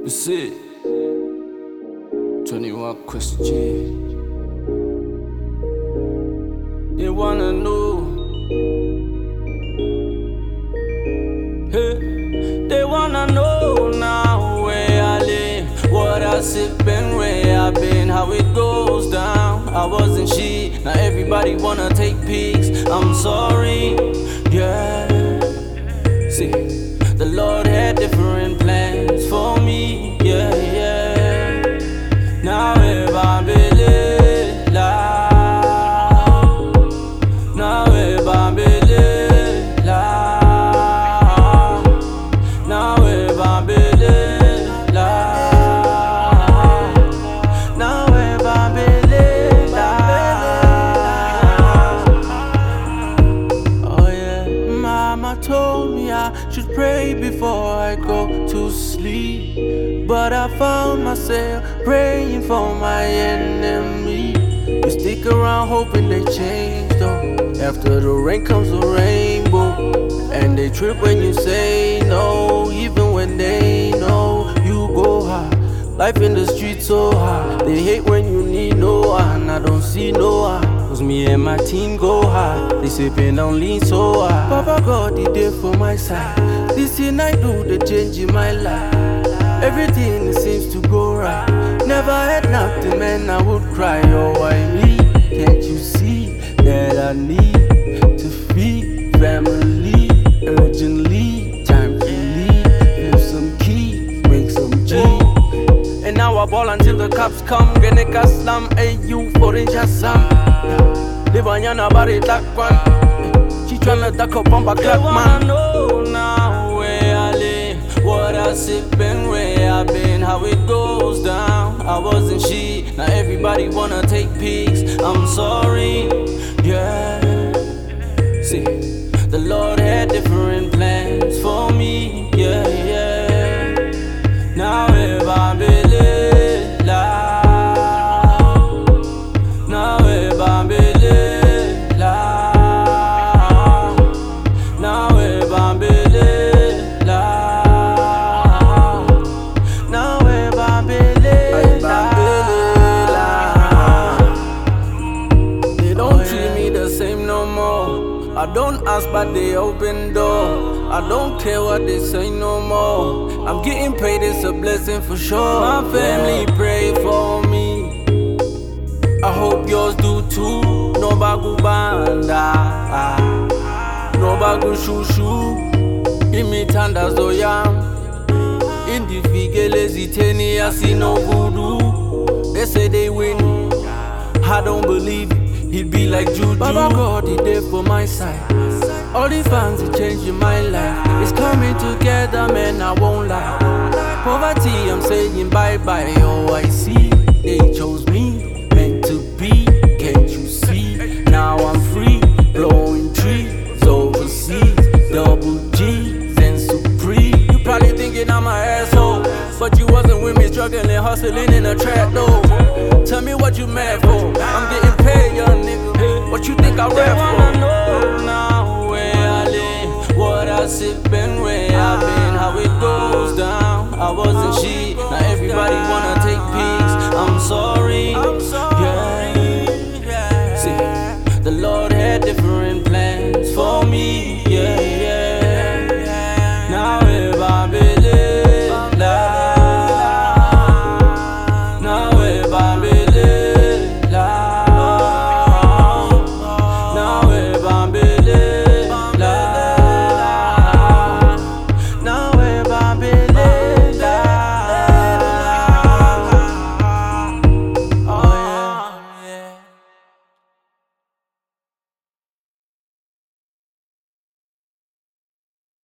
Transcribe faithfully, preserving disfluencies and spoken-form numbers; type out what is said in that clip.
You see, twenty-one question. You wanna know? Hey, they wanna know now where I live, what I sip and where I've been, how it goes down. I wasn't shit, now everybody wanna take pics. I'm sorry, yeah. See, the Lord had different plans for me, yeah, yeah. Now if I believe, now if I believe, now if I believe, now if I believe, oh yeah. Mama told me I should pray before I go to sleep, but I found myself praying for my enemy. You stick around hoping they change though. After the rain comes the rainbow, and they trip when you say no, even when they know you go high. Life in the streets so high, they hate when you need no one. I don't see no one, cause me and my team go high. They sippin' on lean so high. Papa God, he there for my side. This year I do the change in my life. Everything seems to go right. Never had nothing, man, I would cry. Oh, why me? Can't you see that I need to feed family urgently? Time to leave, have some key, make some G. And now I ball until the cops come. Genika slam, hey you foreign jasam. They banyana bari takwan. She tryna duck up on my clock, man. They wanna know now where I live, what I sip and where I've been, how it goes down. I wasn't shit, now everybody wanna take pics. I'm sorry, yeah. See, the Lord had different plans for me, yeah, yeah. Now if I believe, now if I believe, now if I believe, now if I believe, they don't treat me the same no more. I don't ask but they open door. I don't care what they say no more. I'm getting paid, it's a blessing for sure. My family pray for me, I hope yours do too. No bagu banda, no bagu shushu. Imitanda zoyam, individual ziteni I see no voodoo. They say they win, I don't believe it. It be like juju. Baba God, he there for my side. All the fans, he changing my life. It's coming together, man, I won't lie. Poverty, I'm saying bye-bye. Oh, I see, they chose me, meant to be. Can't you see? Now I'm free, blowing trees overseas. Double G's and Supreme. You probably thinking I'm an asshole, but you wasn't with me struggling, hustling in a trap though. Tell me what you mad for. I'm getting paid, young nigga. What you think I rap for? They wanna know now where I live, what I sip and where I've been, how it goes down. I wasn't shit,